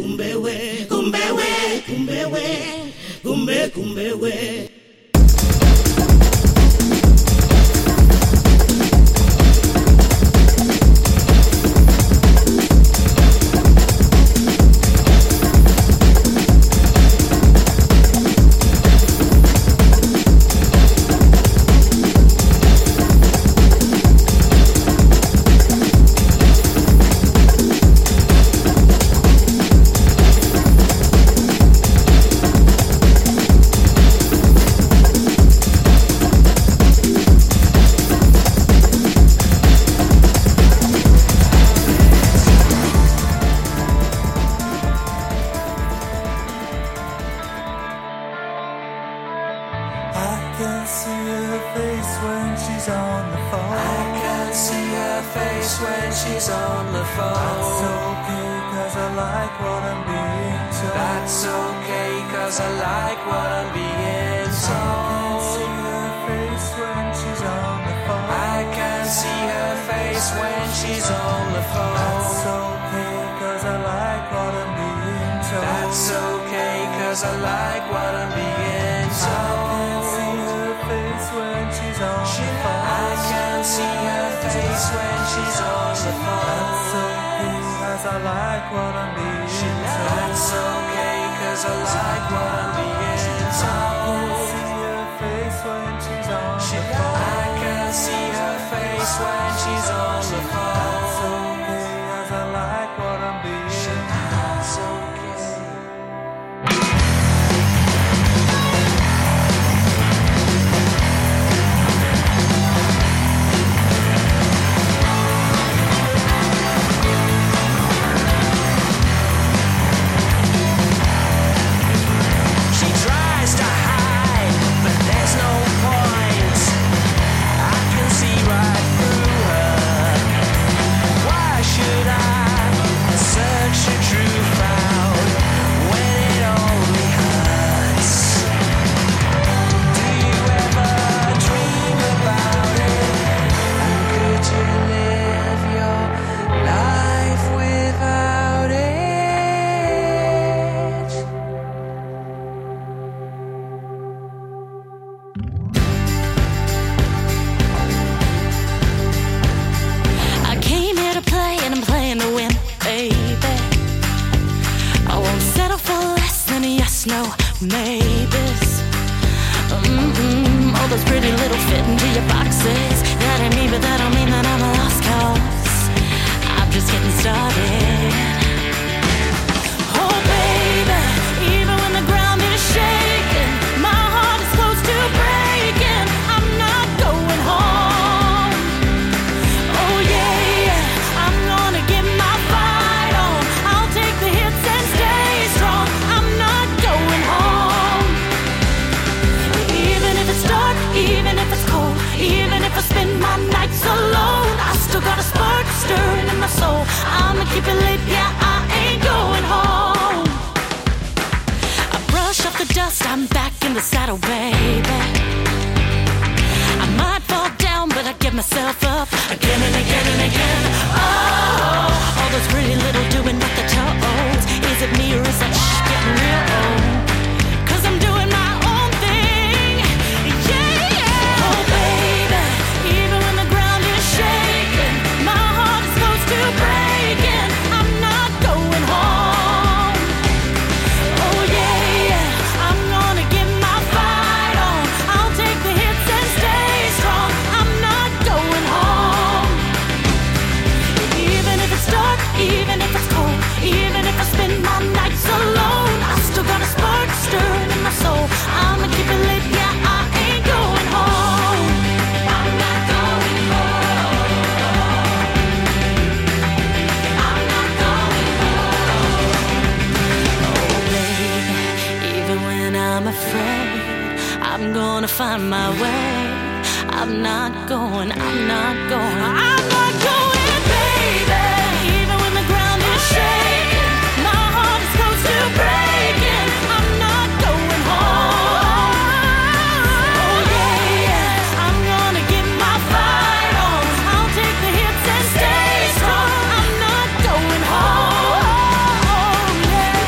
kumbewe. Even if it's dark, even if it's cold, even if I spend my nights alone, I still gotta spark, stir in my soul. I'm gonna keep it lit, yeah, I ain't going home.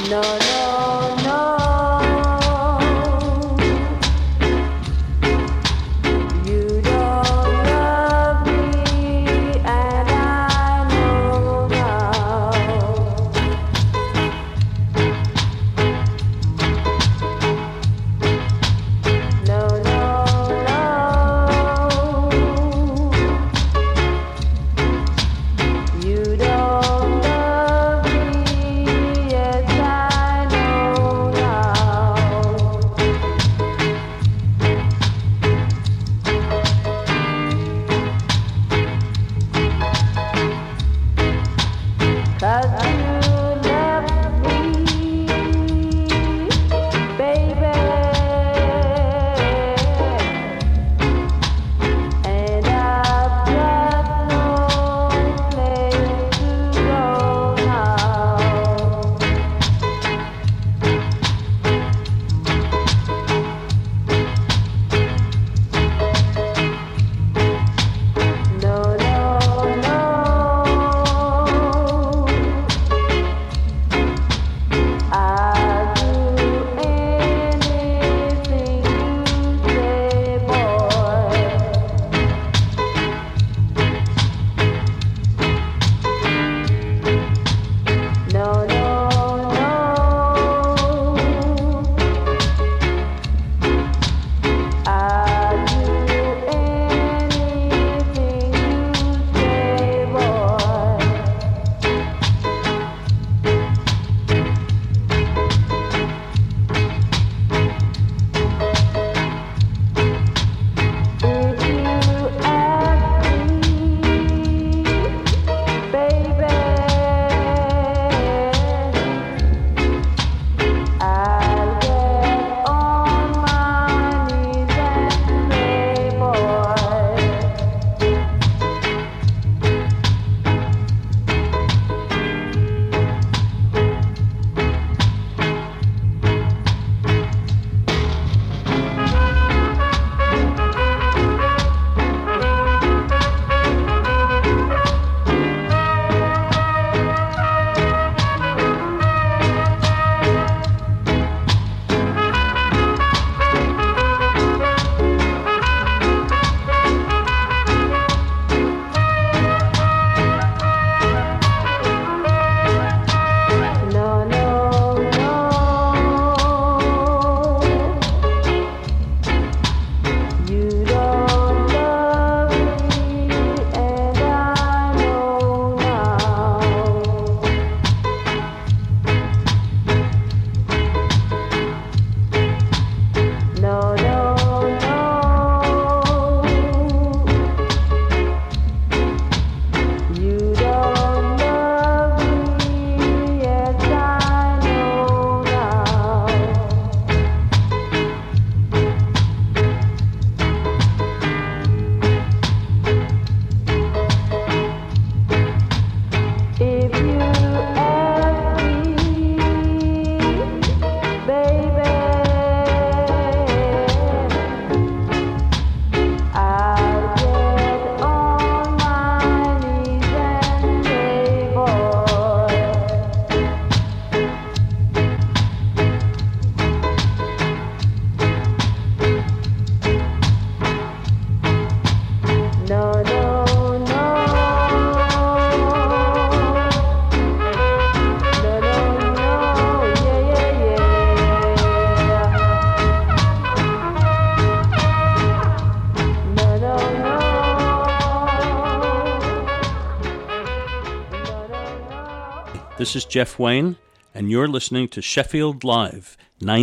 This is Jeff Wayne, and you're listening to Sheffield Live,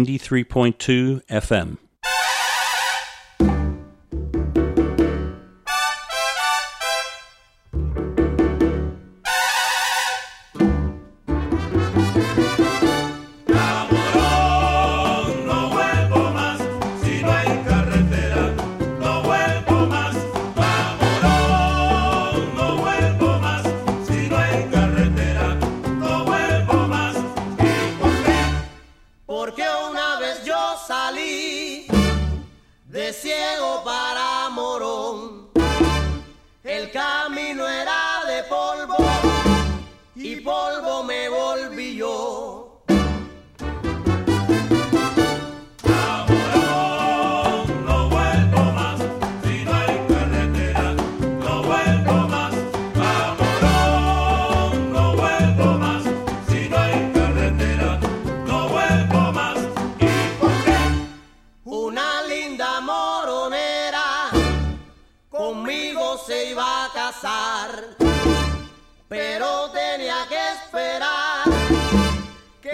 93.2 FM.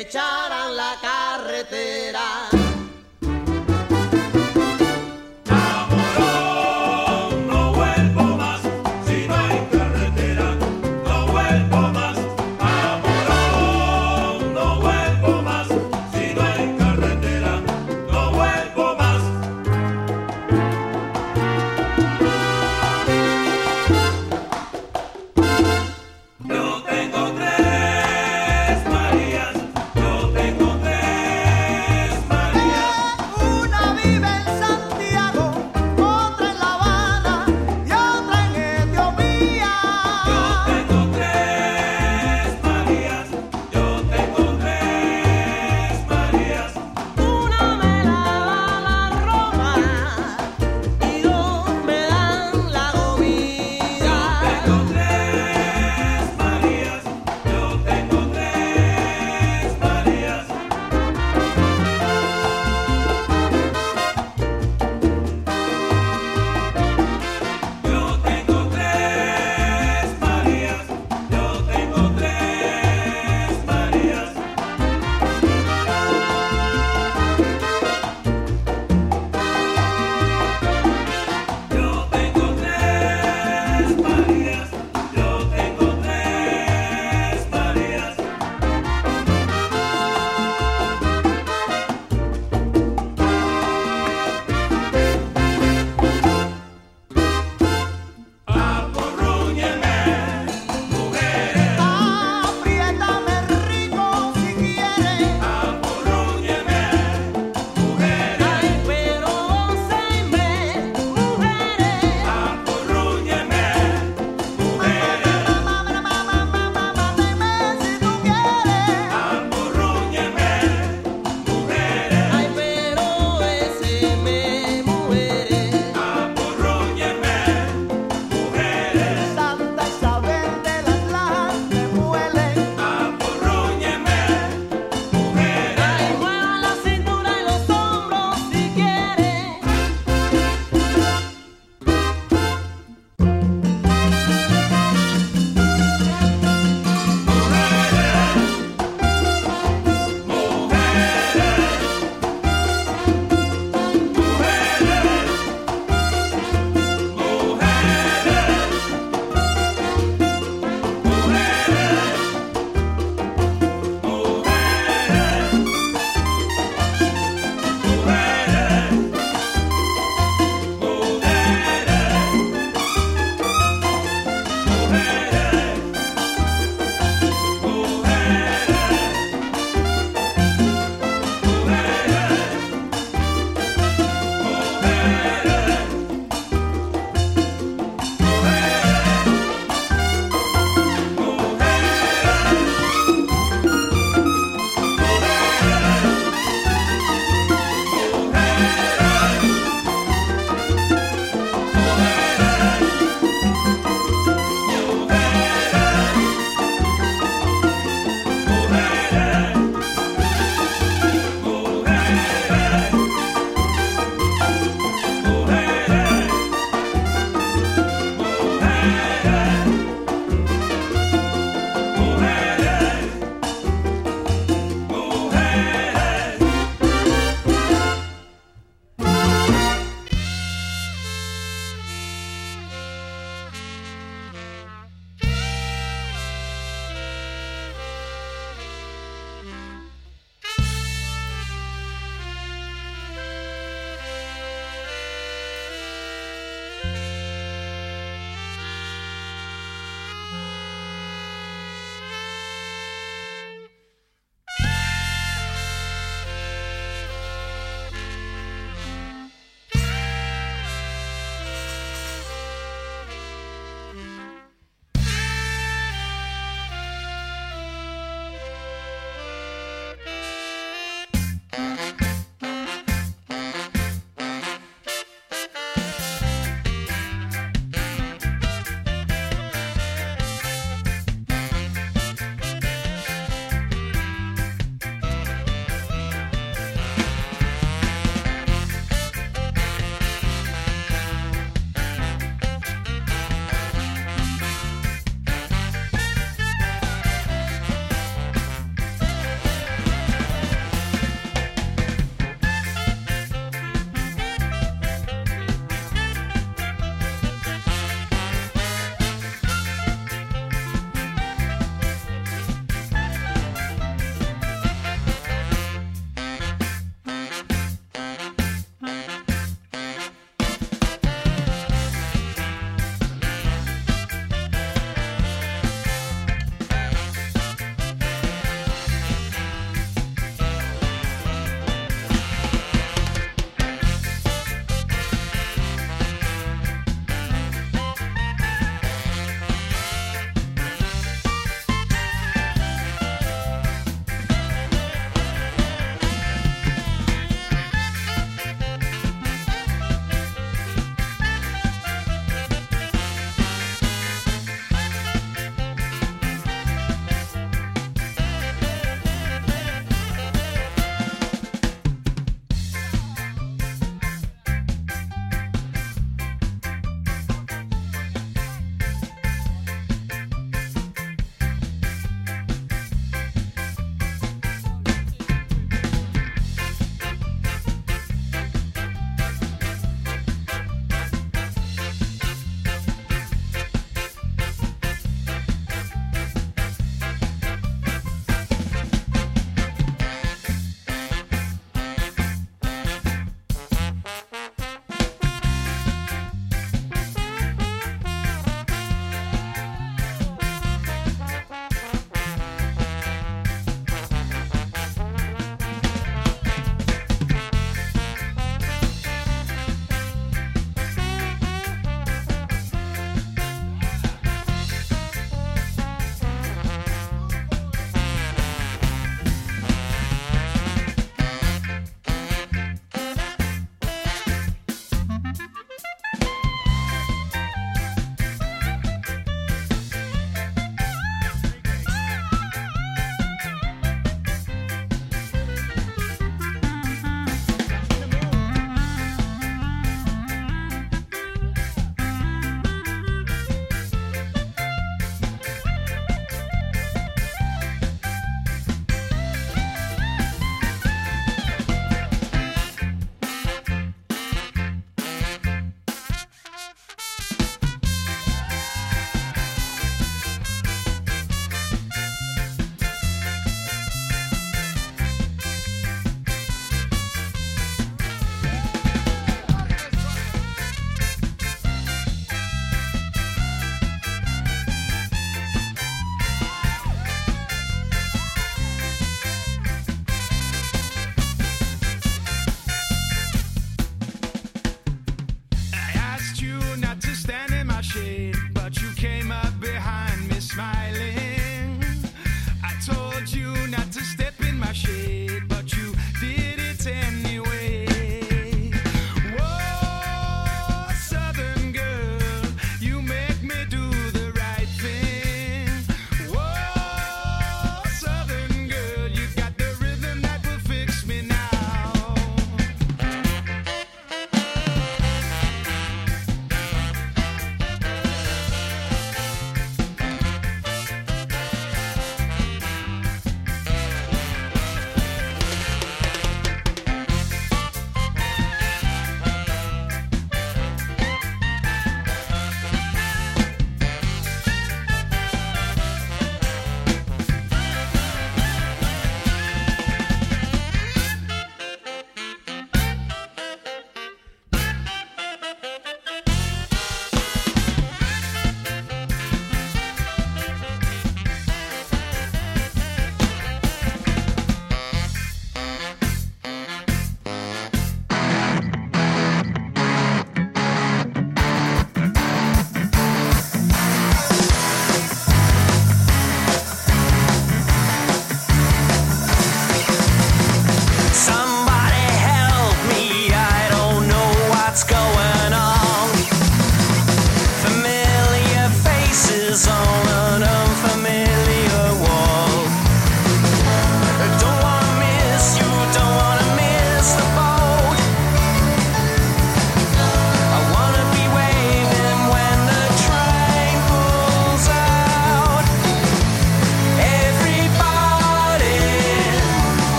echaran la carretera.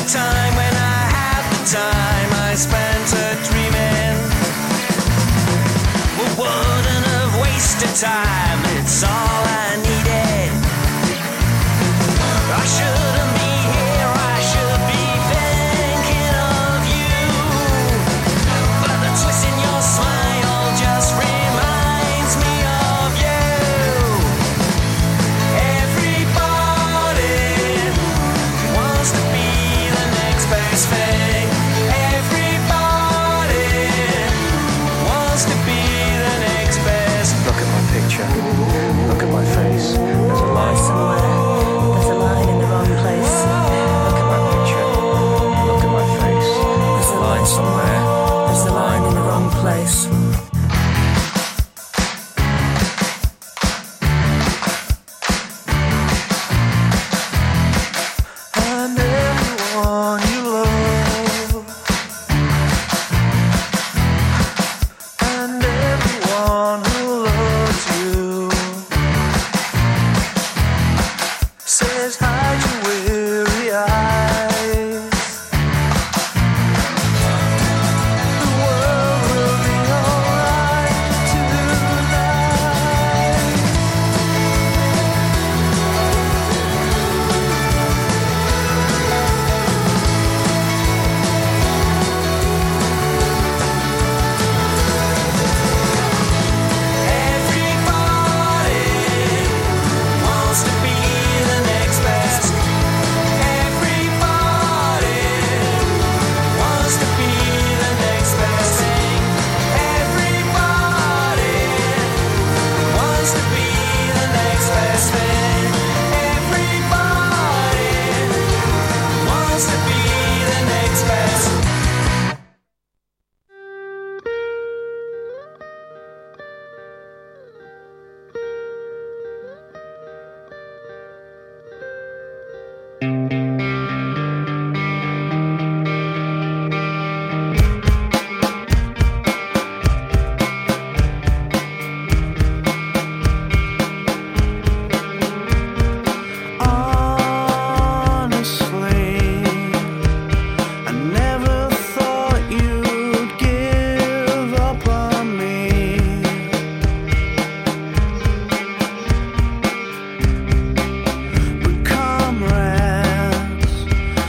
time when I had the time I spent dreaming. Well, wouldn't have wasted time, it's all I needed. I shouldn't be here, I should be thinking of you. But the twist in your smile just reminds me of you. Everybody wants to be the next best thing. Everybody wants to be the next best. Look at my picture. Look at my face. There's a line somewhere. There's a line in the wrong place. Look at my picture. Look at my face. There's a line somewhere. There's a line in the wrong place. And everyone you love, and everyone who loves you, says hide your weary eyes. The world will be alright tonight. Everybody wants to be the next best. Everybody wants to be the next best thing. Everybody wants to be the next best thing. Everybody wants to be the next best. Honestly, I never thought you'd give up on me. But comrades,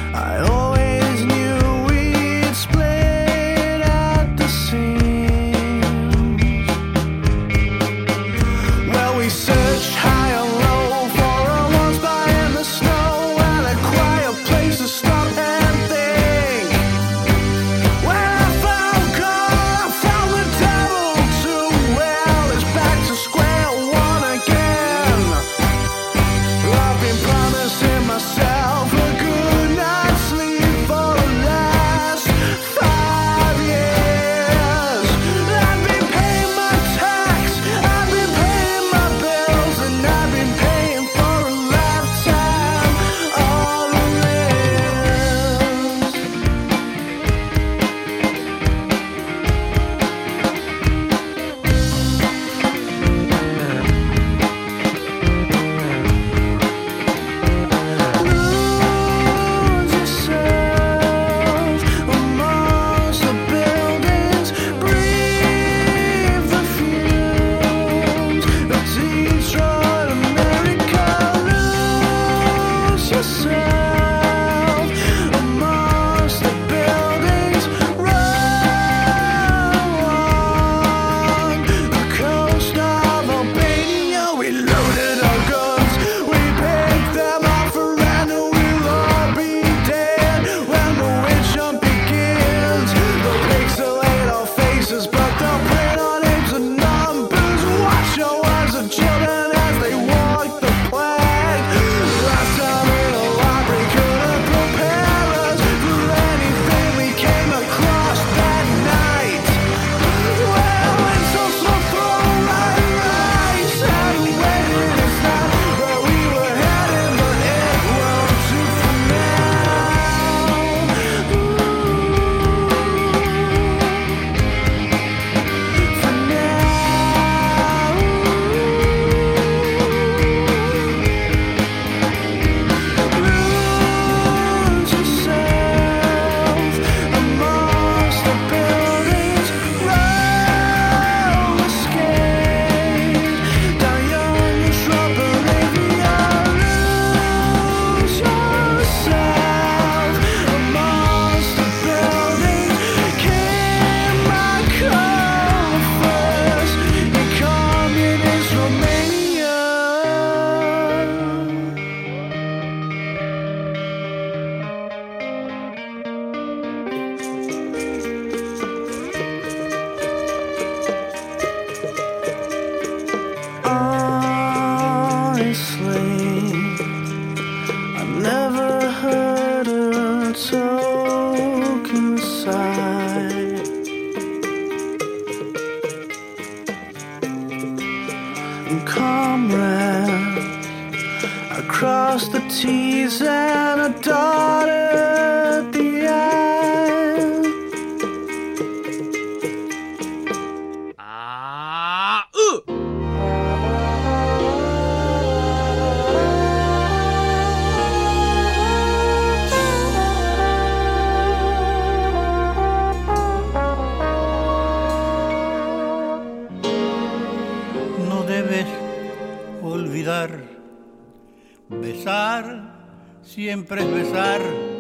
besar siempre es besar,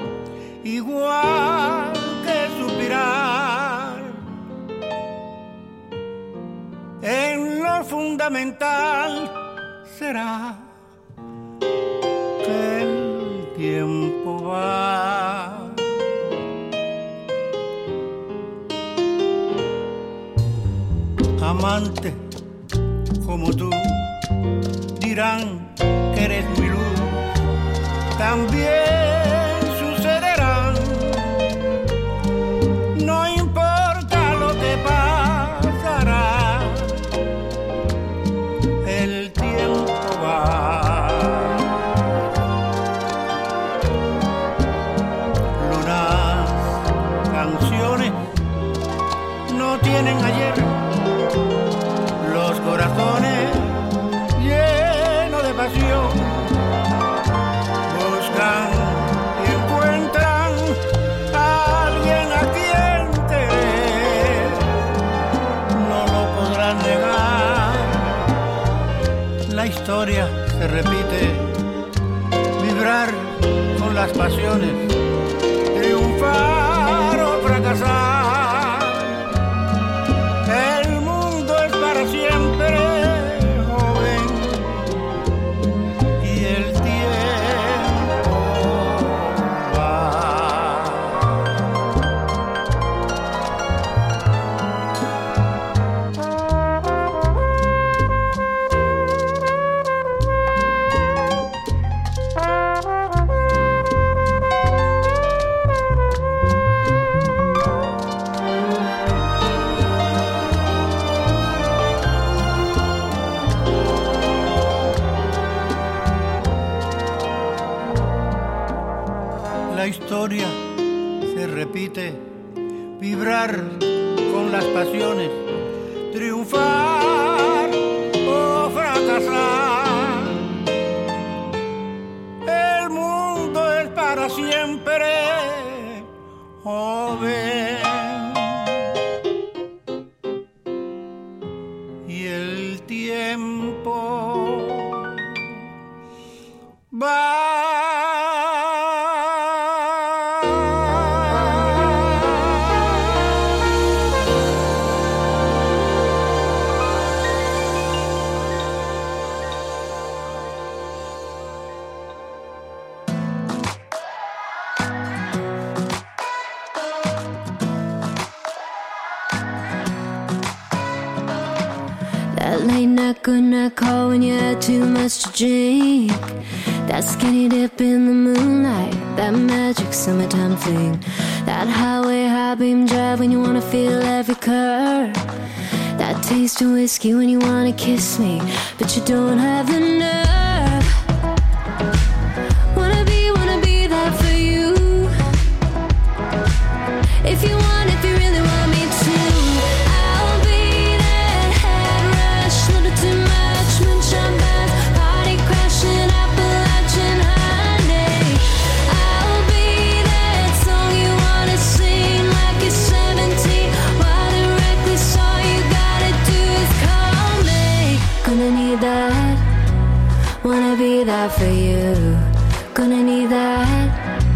igual que suspirar. En lo fundamental será que el tiempo va. Amante como tú dirán que eres mi luz, también sucederán. No importa lo que pasará, el tiempo va. Lunas, canciones no tienen ayer, los corazones llenos de pasión buscan y encuentran a alguien a quien querer, no lo podrán negar. La historia se repite, vibrar con las pasiones, triunfar o fracasar. El mundo es para siempre joven y el tiempo va. La historia se repite, vibrar con las pasiones, triunfar o fracasar. El mundo es para siempre joven y el tiempo va. That late night good night call when you had too much to drink. That skinny dip in the moonlight, that magic summertime fling. That highway high beam drive when you wanna feel every curve. That taste of whiskey when you wanna kiss me, but you don't have the nerve. Wanna be there for you. If you want, if you really want me to, I'll be that head rush, little too much moonshine bath, party crashing, Appalachian honey. I'll be that song you wanna sing like you're 17, wild and reckless. All you gotta do is call me. Gonna need that, wanna be there for you. Gonna need that.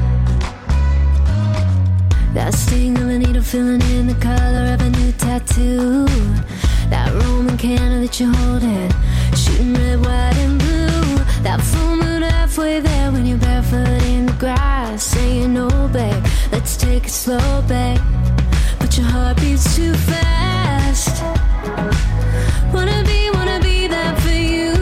That sting of a needle feeling in the color of a new tattoo. That Roman candle that you're holding, shooting red, white, and blue. That full moon halfway there when you're barefoot in the grass, saying, no, babe, let's take it slow, babe. But your heart beats too fast. Wanna be there for you.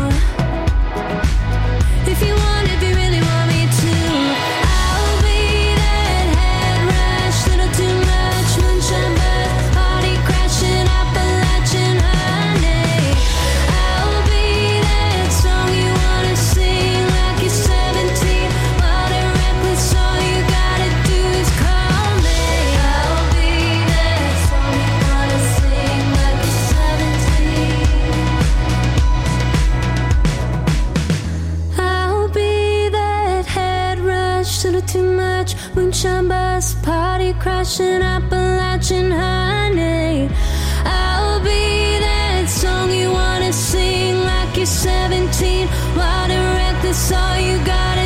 If you want, if you really want me to, I'll be that head rush, little too much moonshine bath, party crashing, Appalachian honey. I'll be that song you wanna sing like you're 17, wild and reckless. All you gotta do is call me. I'll be that song you wanna sing like you're 17. I'll be that head rush, little too much moonshine bus, party crashing, Appalachian honey. I'll be that song you wanna sing like you're 17, wild and reckless. All you gotta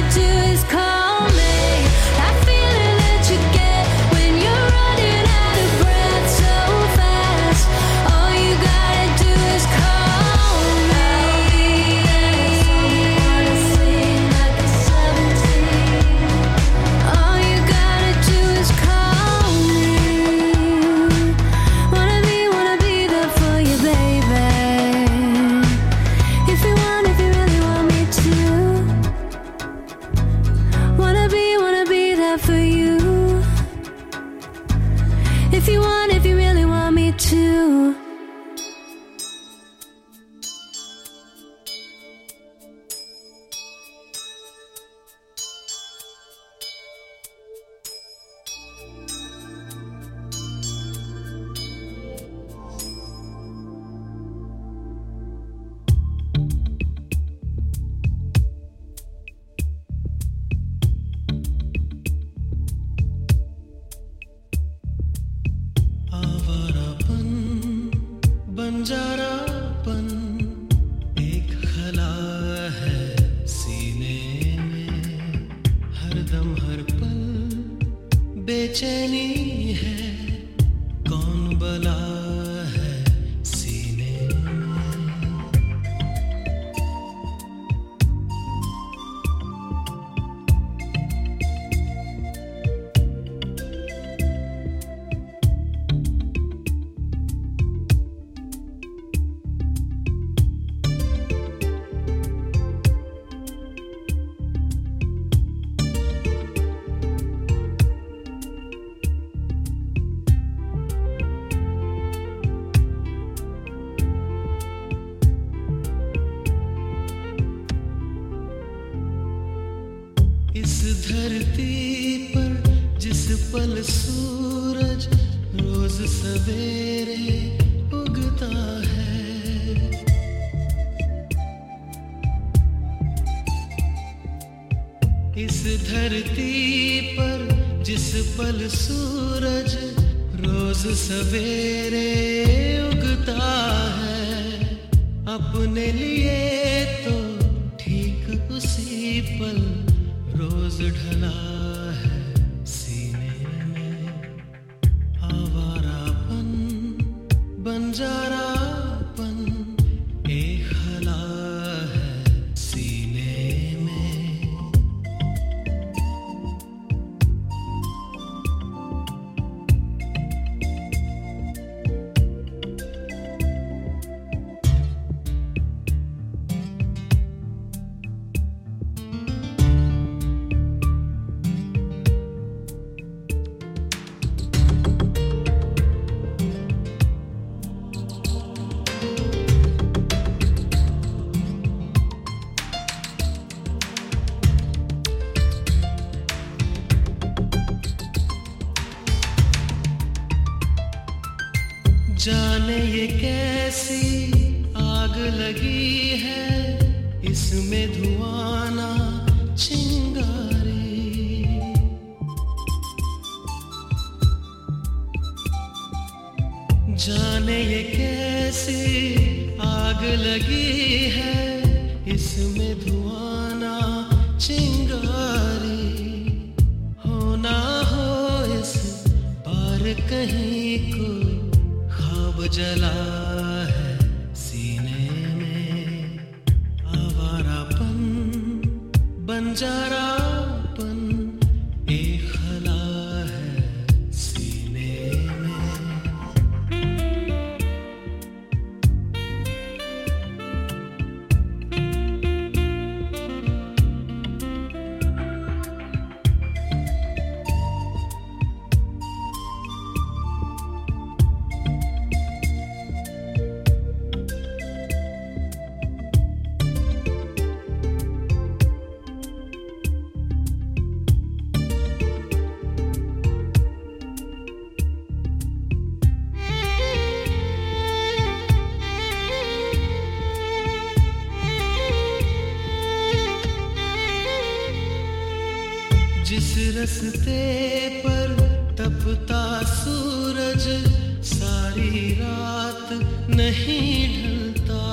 दम हर पल बेचैनी है, कौन बला है सीने में। इस धरती पर जिस पल सूरज रोज सवेरे उगता है, इस धरती पर जिस पल सूरज रोज सवेरे उगता है, अपने लिए तो ठीक उसी पल रोज ढला है सीने में। आवारापन बंजारापन एक हला है सीने में। जाने ये कैसी आग लगी है, इसमें धुआं ना चिंगारी। जाने ये कैसी आग लगी है, इसमें धुआं ना चिंगारी। हो ना हो इस पार कहीं को जला है सीने में। आवारापन बंजारापन एक हला है सीने में। जिस रस्ते पर तपता सूरज सारी रात नहीं ढलता,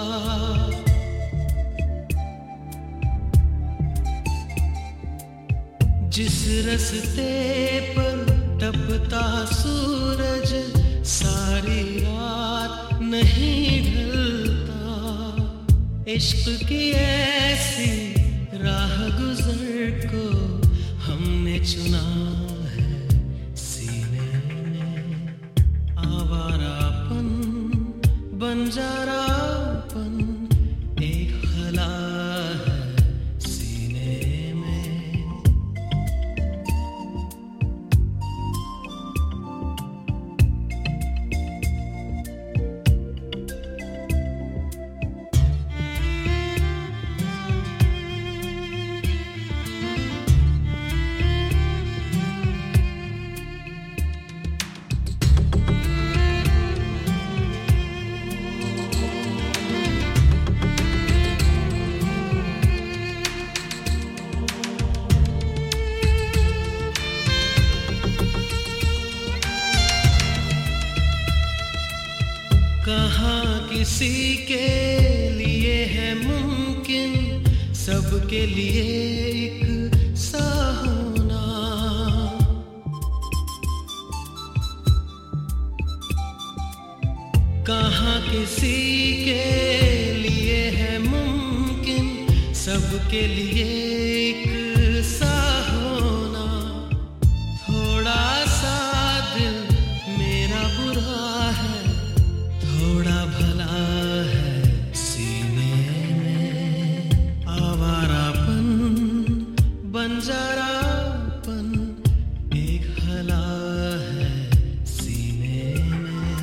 जिस रस्ते पर तपता सूरज सारी रात नहीं ढलता। इश्क की ऐसी राह गुजर को हमने चुना है सीने में। आवारापन बंजारापन एक हला है सीने में। कहाँ किसी के लिए है मुमकिन सबके लिए एक सा होना। कहाँ किसी के लिए है मुमकिन सबके लिए एक सा होना थोड़ा सा दिल मेरा बुरा है थोड़ा भला है सीने में आवारापन बंजारापन एक हला है सीने में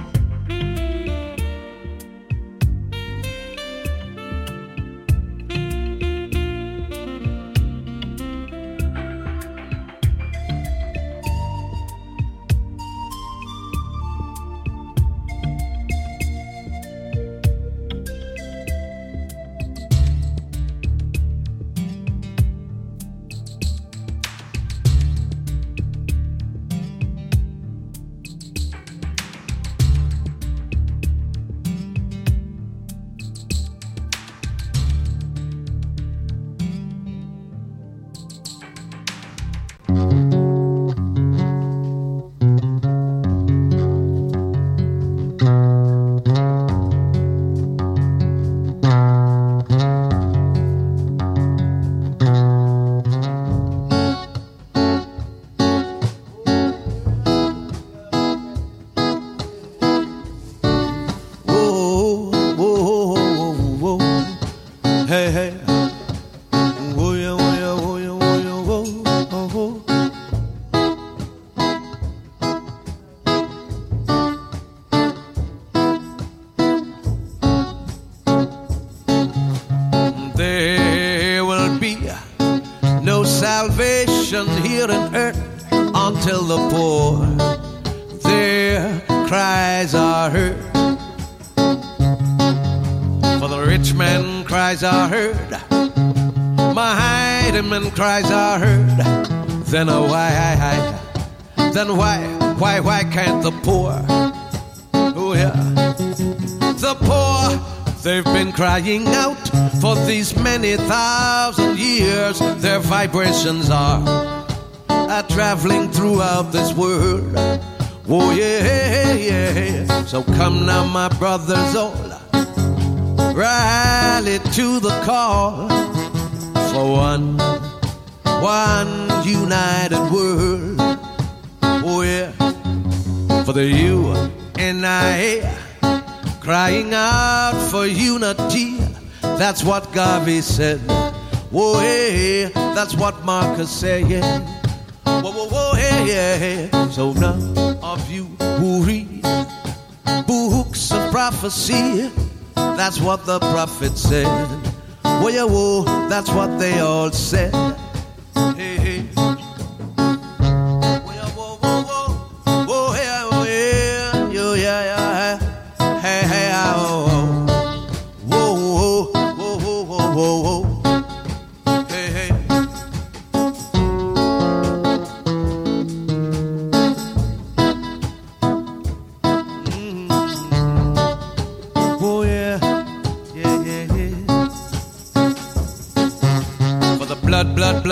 salvation here on earth until the poor their cries are heard. For the rich man cries are heard, mighty man cries are heard. Then why can't the poor? Oh yeah, the poor, they've been crying out for these many thousand years. Their vibrations are traveling throughout this world. Oh yeah, yeah. So come now, my brothers all, rally to the call for one united world. Oh yeah, for the you and I, crying out for unity. That's what Garvey said. Whoa, hey, that's what Marcus said. Yeah. Whoa, whoa, whoa, hey, yeah. So none of you who read books of prophecy, that's what the prophet said. Whoa, yeah, whoa, that's what they all said. Hey, hey. Whoa, yeah, whoa, whoa, whoa. Whoa, yeah, oh, yeah, yo, yeah, yeah. Hey, hey, oh, oh. Whoa, whoa, hey, hey. Oh yeah, yeah, yeah, yeah. For the blood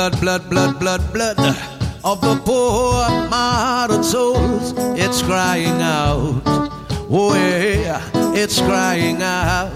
of the poor martyred souls, it's crying out. Oh yeah, it's crying out.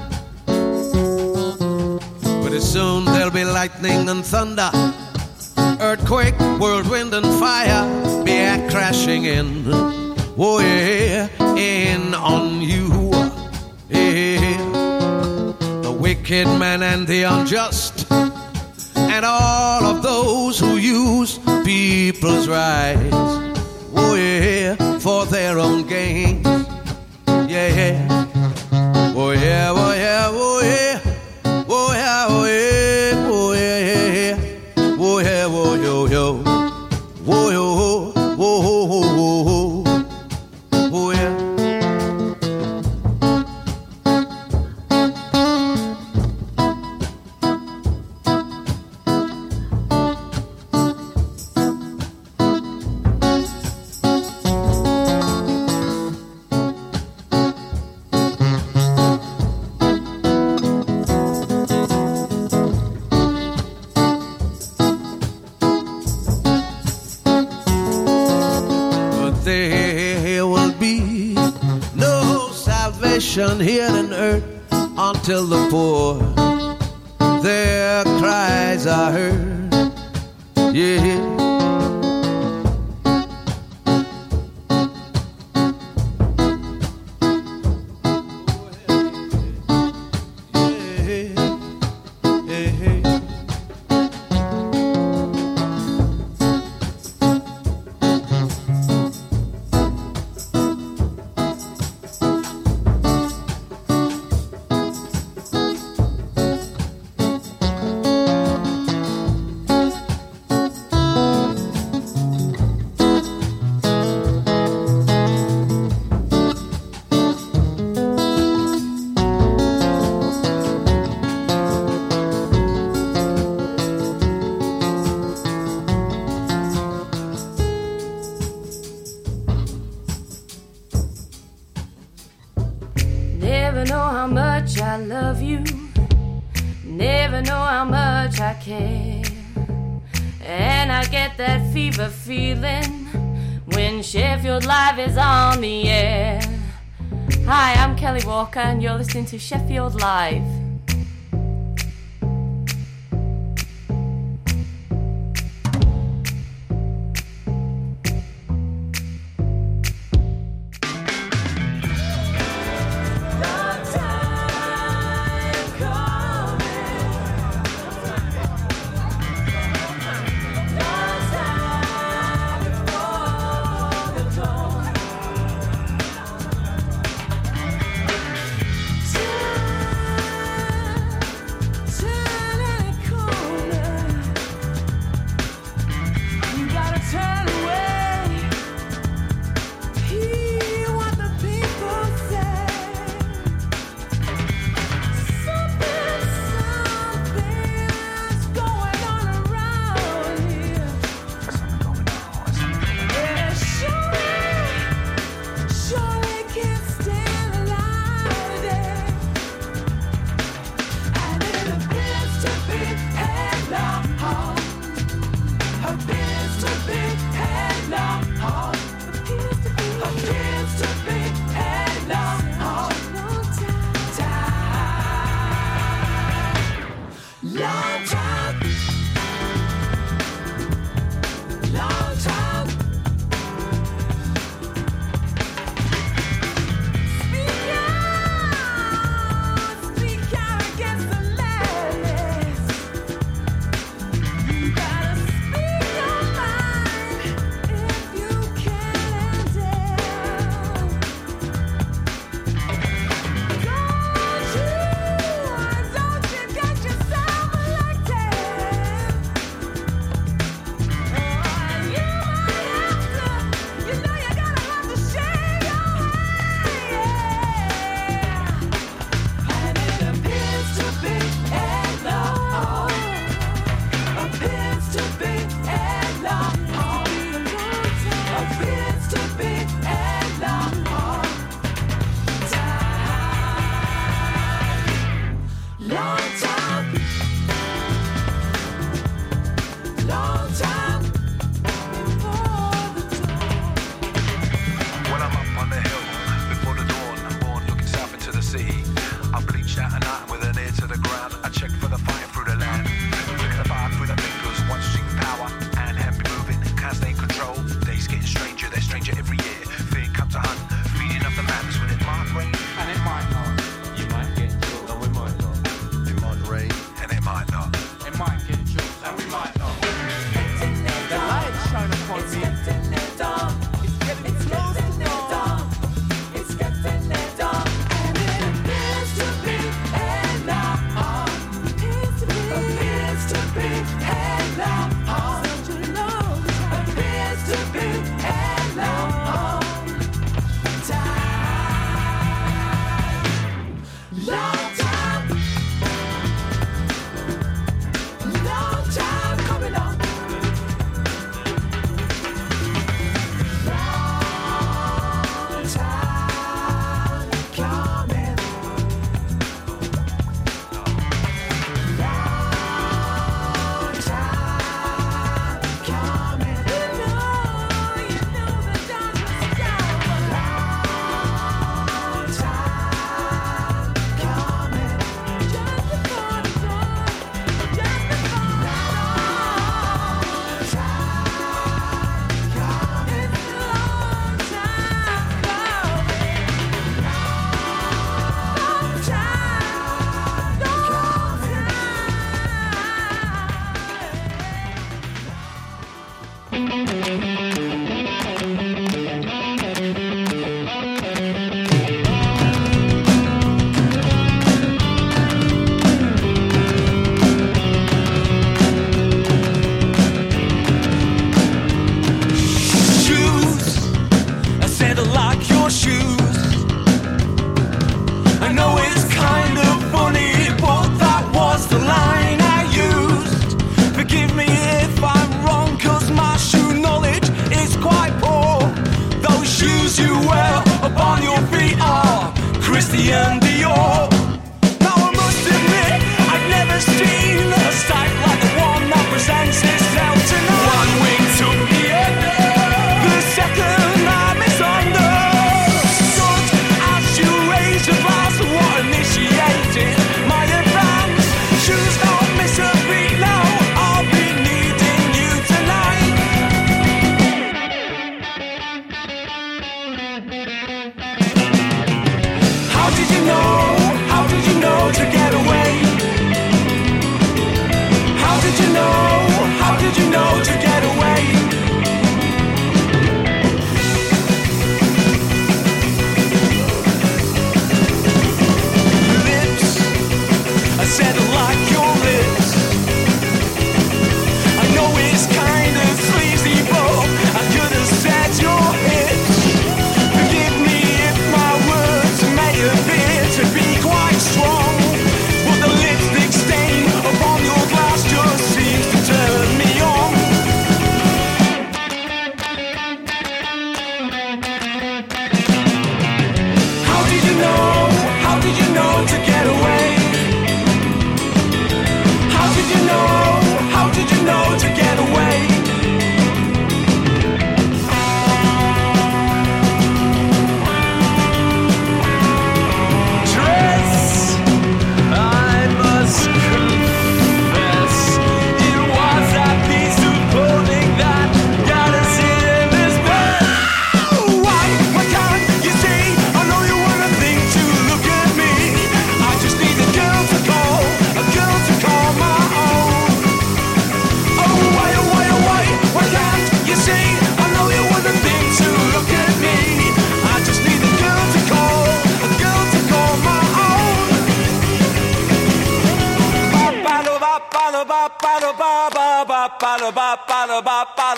Pretty soon there'll be lightning and thunder, earthquake, whirlwind and fire, be crashing in. Oh yeah, in on you. Yeah. The wicked man and the unjust, and all of those who use people's rights. Oh yeah, for their own gain. Yeah. Oh yeah, oh yeah, oh yeah. Oh yeah, oh yeah, oh yeah, oh yeah, oh yo yo, oh yo, oh oh oh yeah. There will be no nation here on earth until the poor, their cries are heard. Yeah. Never know how much I love you. Never know how much I care. And I get that fever feeling when Sheffield Live is on the air. Hi, I'm Kelly Walker and you're listening to Sheffield Live.